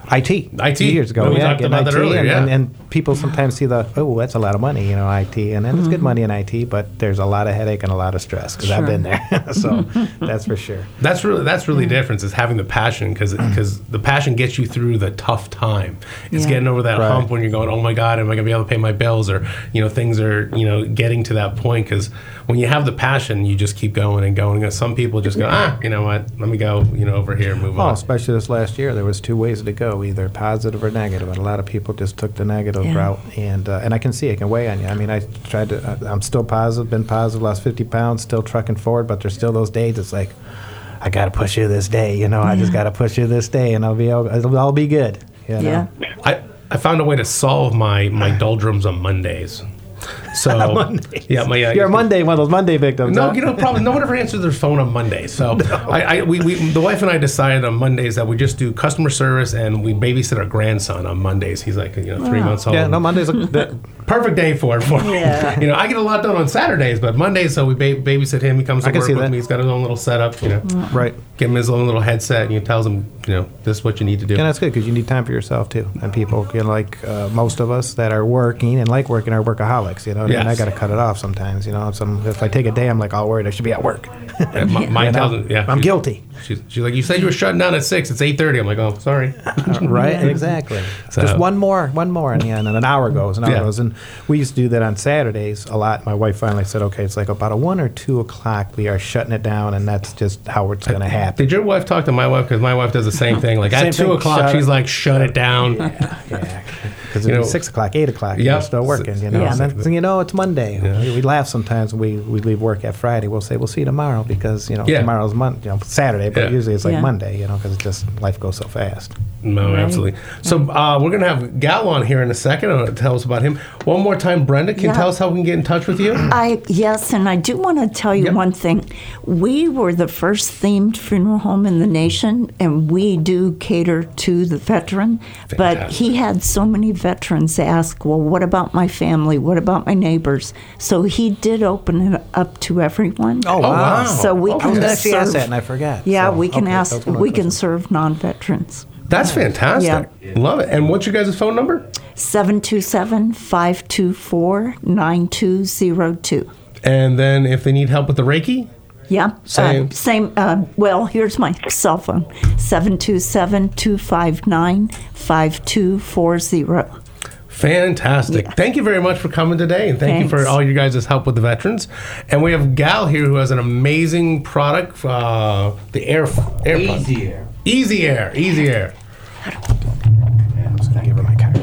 F: IT years ago.
J: We talked about that earlier,
F: and people sometimes see that's a lot of money, IT, and it's good money in IT, but there's a lot of headache and a lot of stress because I've been there. So that's for sure.
J: That's really the difference, is having the passion, because the passion gets you through the tough time. It's getting over that hump when you're going, oh my God, am I going to be able to pay my bills, or things are getting to that point. Because when you have the passion, you just keep going and going. Some people just go, you know what, let me go over here and move on.
F: Especially this last year, there was two ways to go, either positive or negative, and a lot of people just took the negative route, and I can see it can weigh on you. I mean, I'm still positive, been positive, lost 50 pounds, still trucking forward, but there's still those days it's like, I got to push you this day, I just got to push you this day, and I'll be good.
J: Yeah. I found a way to solve my doldrums on Mondays. So
F: you're a Monday, one of those Monday victims.
J: No, probably no one ever answers their phone on Mondays. So the wife and I decided on Mondays that we just do customer service, and we babysit our grandson on Mondays. He's like 3 months old.
F: Yeah, no, Mondays
J: perfect day for it.
H: Yeah.
J: I get a lot done on Saturdays, but Mondays, so we babysit him. He comes to work with me. He's got his own little setup.
F: Right.
J: Give him his own little headset, and he tells him, this is what you need to do.
F: And that's good because you need time for yourself too. And people, like most of us that are working and like working are workaholics. And I got to cut it off sometimes. If I take a day, I'm like all worried I should be at work.
J: Mine tells me,
F: I'm guilty.
J: She's like, you said you were shutting down at 6. It's 8:30. I'm like, oh, sorry.
F: Right, exactly. So, just one more, and an hour goes, and we used to do that on Saturdays a lot. My wife finally said, okay, it's like about 1 or 2 o'clock we are shutting it down, and that's just how it's going to happen.
J: Did your wife talk to my wife? Because my wife does the same thing. Like at 2 o'clock, she's like, shut it down.
F: Yeah. Because it's 6 o'clock, 8 o'clock, you're still working, And then, it's Monday. Yeah. We laugh sometimes when we leave work at Friday. We'll say, we'll see you tomorrow because, tomorrow's Saturday, but usually it's like Monday, because it's just life goes so fast.
J: No, absolutely. So we're going to have Gal on here in a second. Tell us about him. One more time, Brenda, can you tell us how we can get in touch with you?
H: Yes, and I do want to tell you one thing. We were the first themed funeral home in the nation, and we do cater to the veteran. Fantastic. But he had so many veterans ask, well, what about my family? What about my neighbors? So he did open it up to everyone.
F: Oh, wow.
H: So we can
F: actually ask that, and I forgot.
H: Yeah, we can serve non-veterans.
J: That's fantastic. Yeah. Love it. And what's your guys' phone number?
H: 727-524-9202.
J: And then if they need help with the Reiki?
H: Yeah. Same. Here's my cell phone. 727-259-5240.
J: Fantastic. Yeah. Thank you very much for coming today, and thank you for all your guys' help with the veterans. And we have Gal here who has an amazing product, the AirPod. Easy Air.
F: I'm just going to give her my card.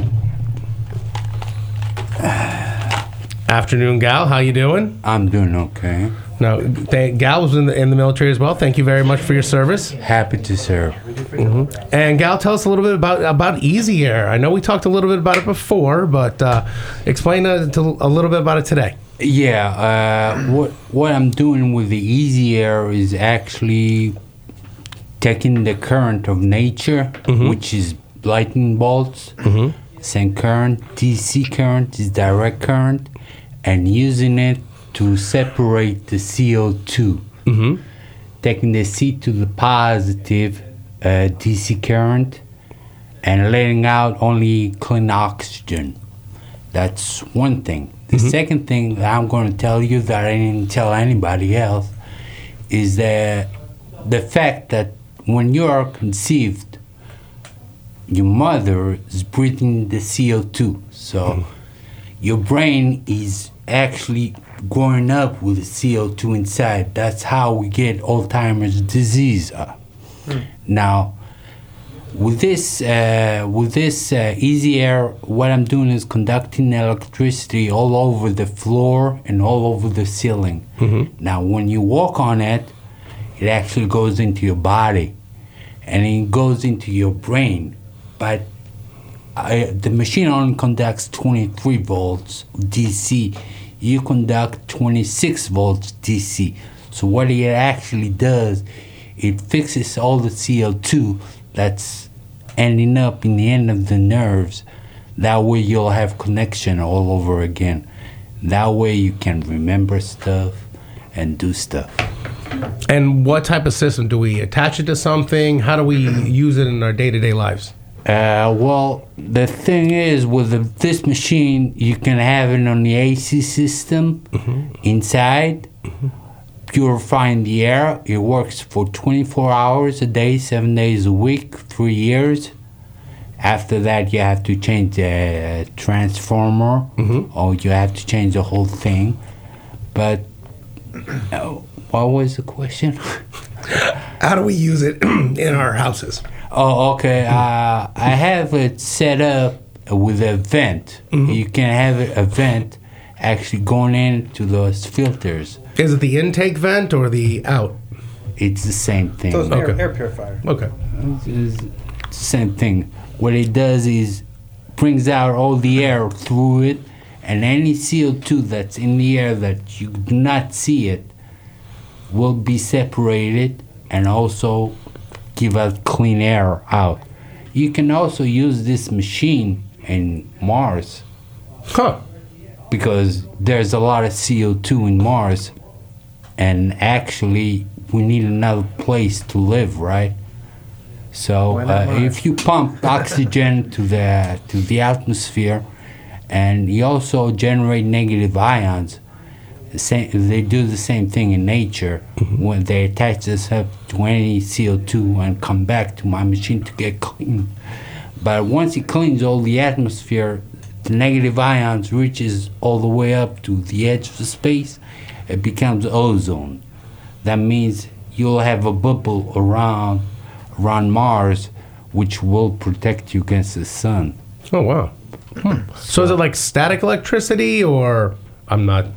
J: Afternoon, Gal. How you doing?
L: I'm doing okay.
J: Now, Gal was in the military as well. Thank you very much for your service.
L: Happy to serve.
J: Mm-hmm. And Gal, tell us a little bit about Easy Air. I know we talked a little bit about it before, but explain a little bit about it today.
L: Yeah. What I'm doing with the Easy Air is actually taking the current of nature, which is lightning bolts, same current, DC current is direct current, and using it to separate the CO2. Taking the C to the positive DC current and letting out only clean oxygen. That's one thing. The second thing that I'm going to tell you that I didn't tell anybody else is the fact that when you are conceived, your mother is breathing the CO2. So your brain is actually growing up with the CO2 inside. That's how we get Alzheimer's disease. Now, with this Easy Air, what I'm doing is conducting electricity all over the floor and all over the ceiling. Now, when you walk on it, it actually goes into your body and it goes into your brain. But the machine only conducts 23 volts DC. You conduct 26 volts DC. So what it actually does, it fixes all the CO2 that's ending up in the end of the nerves. That way you'll have connection all over again. That way you can remember stuff and do stuff.
J: And what type of system? Do we attach it to something? How do we use it in our day-to-day lives?
L: Well, the thing is, with this machine, you can have it on the AC system inside, purifying the air. It works for 24 hours a day, 7 days a week, 3 years. After that, you have to change the transformer, or you have to change the whole thing. But what was the question?
J: How do we use it in our houses?
L: Oh, okay. I have it set up with a vent. You can have a vent actually going into those filters.
J: Is it the intake vent or the out?
L: It's the same thing.
F: So it's air purifier.
J: Okay.
L: It's the same thing. What it does is brings out all the air through it, and any CO2 that's in the air that you do not see it will be separated and also give out clean air out. You can also use this machine in Mars. Because there's a lot of CO2 in Mars, and actually we need another place to live, right? So if you pump oxygen to the atmosphere, and you also generate negative ions, they do the same thing in nature. When they attach this up to any CO2 and come back to my machine to get clean. But once it cleans all the atmosphere, the negative ions reaches all the way up to the edge of the space. It becomes ozone. That means you'll have a bubble around Mars, which will protect you against the sun.
J: Oh, wow. So is it like static electricity, or I'm not...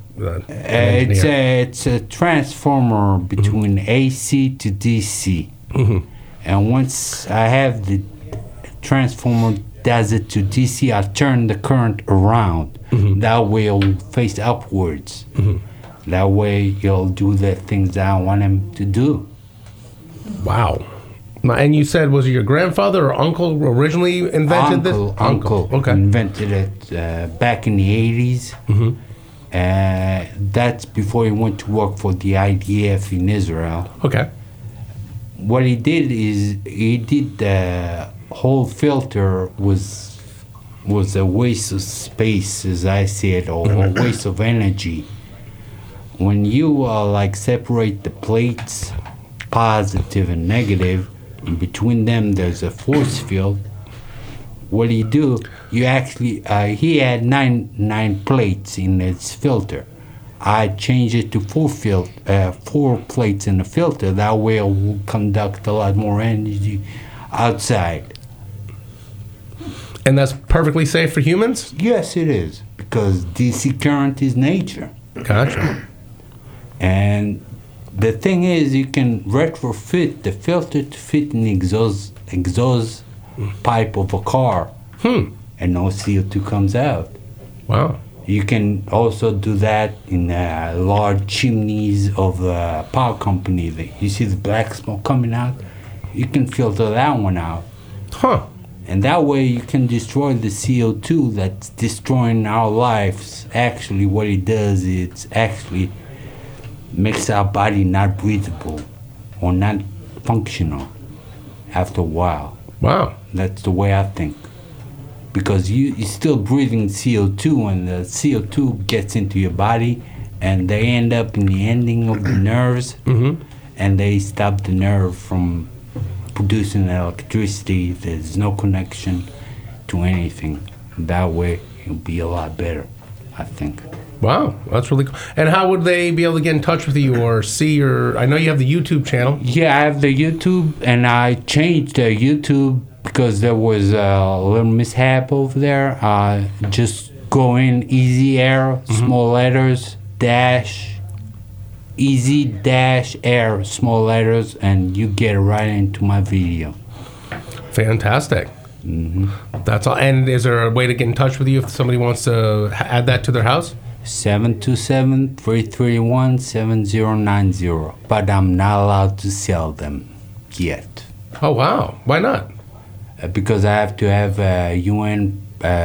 L: It's a transformer between AC to DC. And once I have the transformer does it to DC, I turn the current around. That way it'll face upwards. That way it'll do the things that I want him to do.
J: Wow. And you said, was it your grandfather or uncle originally invented this?
L: Uncle invented it back in the 80s. That's before he went to work for the IDF in Israel.
J: Okay.
L: What he did is the whole filter was a waste of space, as I see it, or a waste of energy. When you separate the plates, positive and negative, and between them there's a force field. What do? You actually, he had nine plates in its filter. I changed it to 4 plates in the filter. That way it will conduct a lot more energy outside.
J: And that's perfectly safe for humans?
L: Yes, it is, because DC current is nature.
J: Gotcha.
L: And the thing is, you can retrofit the filter to fit an exhaust pipe of a car, and no CO2 comes out.
J: Wow.
L: You can also do that in large chimneys of a power company. You see the black smoke coming out? You can filter that one out. And that way you can destroy the CO2 that's destroying our lives. Actually, what it does, it actually makes our body not breathable or not functional after a while.
J: Wow.
L: That's the way I think. Because you're still breathing CO2, and the CO2 gets into your body, and they end up in the ending of the nerves, and they stop the nerve from producing electricity. There's no connection to anything. That way, it'll be a lot better, I think.
J: Wow, that's really cool. And how would they be able to get in touch with you or see your... I know you have the YouTube channel.
L: Yeah, I have the YouTube, and I changed the YouTube because there was a little mishap over there. Just go in Easy Air, small letters, dash, Easy dash Air, small letters, and you get right into my video.
J: Fantastic. That's all. And is there a way to get in touch with you if somebody wants to add that to their house?
L: 727-331-7090. But I'm not allowed to sell them yet.
J: Oh, wow. Why not?
L: Because I have to have UN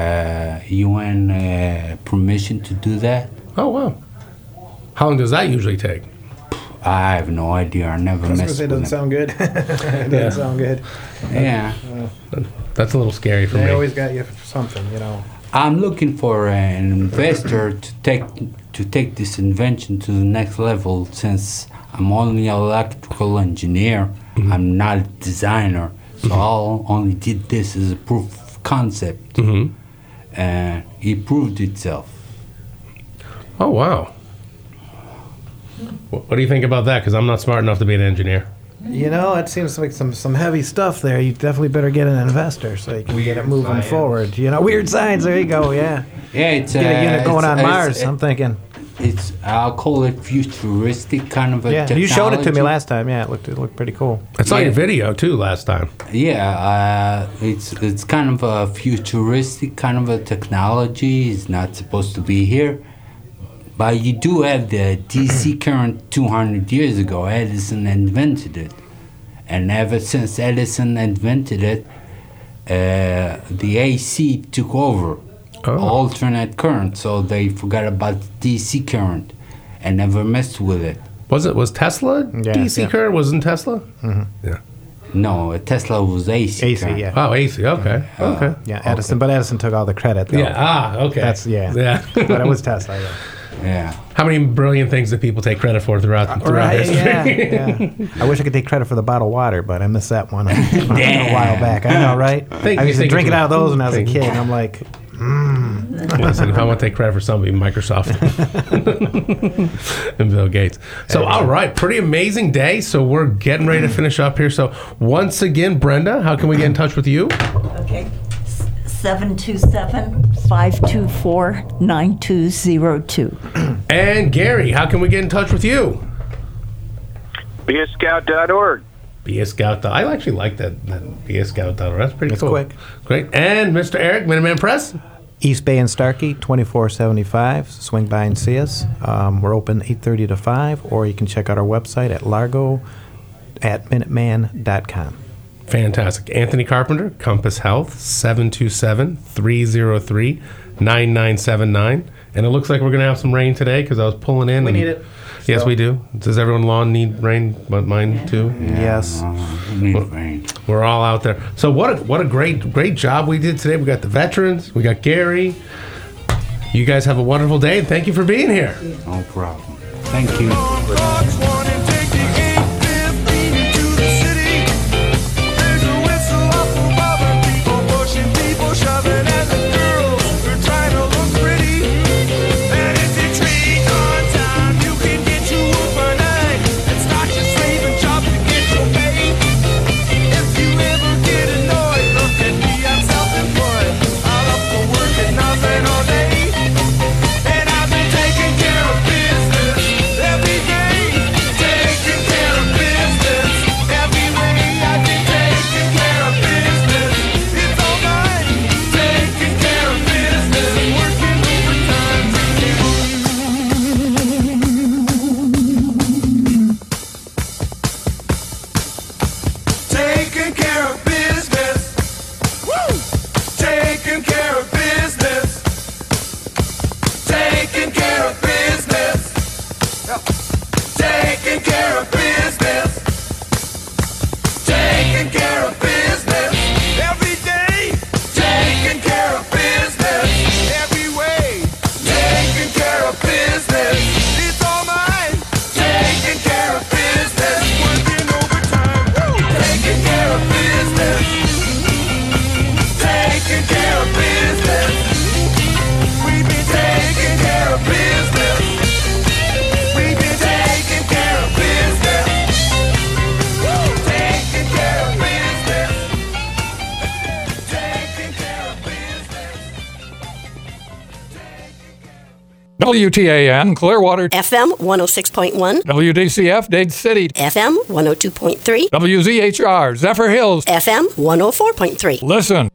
L: permission to do that.
J: Oh, wow. How long does that usually take?
L: I have no idea. I never messed with it.
F: Doesn't sound good. It doesn't sound good.
L: Yeah.
J: That's a little scary for me.
F: They always got you for something, you know.
L: I'm looking for an investor to take this invention to the next level, since I'm only an electrical engineer. I'm not a designer, so I only did this as a proof of concept. And it proved itself.
J: Oh, wow. What do you think about that? Because I'm not smart enough to be an engineer.
F: You know, it seems like some heavy stuff there. You definitely better get an investor so you can get it moving forward. You know, weird science. There you go. Yeah.
L: Yeah, it's
F: get a unit going on Mars. I'm thinking.
L: I'll call it futuristic kind of a technology.
F: You showed it to me last time. Yeah, it looked pretty cool.
J: I saw your video too last time.
L: Yeah, it's kind of a futuristic kind of a technology. It's not supposed to be here. But you do have the DC current 200 years ago. Edison invented it. And ever since Edison invented it, the AC took over. Alternate current. So they forgot about DC current and never messed with it.
J: Was Tesla DC current? Wasn't Tesla?
L: Yeah. No, Tesla was AC current.
F: Yeah.
J: Oh, AC. Okay. Okay.
F: Yeah, Edison. But Edison took all the credit, though.
J: Yeah. Okay.
F: That's but it was Tesla.
L: Yeah.
J: How many brilliant things do people take credit for throughout history?
F: Yeah. I wish I could take credit for the bottled water, but I missed that one a while back. I know, right? I used to drink it out of those when I was a kid, and I'm like,
J: Listen, if I want to take credit for something, Microsoft and Bill Gates. So, all right, pretty amazing day. So we're getting ready to finish up here. So once again, Brenda, how can we get in touch with you?
H: Okay. 727-524-9202.
J: And Gary, how can we get in touch with you?
I: BeAScout.org.
J: BeAScout. I actually like that BeAScout.org. That's pretty cool.
F: Quick.
J: Great. And Mr. Eric, Minuteman Press?
F: East Bay and Starkey, 2475. Swing by and see us. We're open 8:30 to 5, or you can check out our website at largo@minuteman.com.
J: Fantastic. Anthony Carpenter, Compass Health, 727-303-9979. And it looks like we're going to have some rain today because I was pulling in.
F: We need it.
J: Yes, we do. Does everyone's lawn need rain but mine too?
F: Yes.
L: We need rain.
J: We're all out there. So what a great job we did today. We got the veterans. We got Gary. You guys have a wonderful day. And thank you for being here.
L: No problem. Thank you.
M: WTAN, Clearwater.
N: FM 106.1.
M: WDCF, Dade City.
N: FM 102.3.
M: WZHR, Zephyr Hills.
N: FM 104.3.
M: Listen.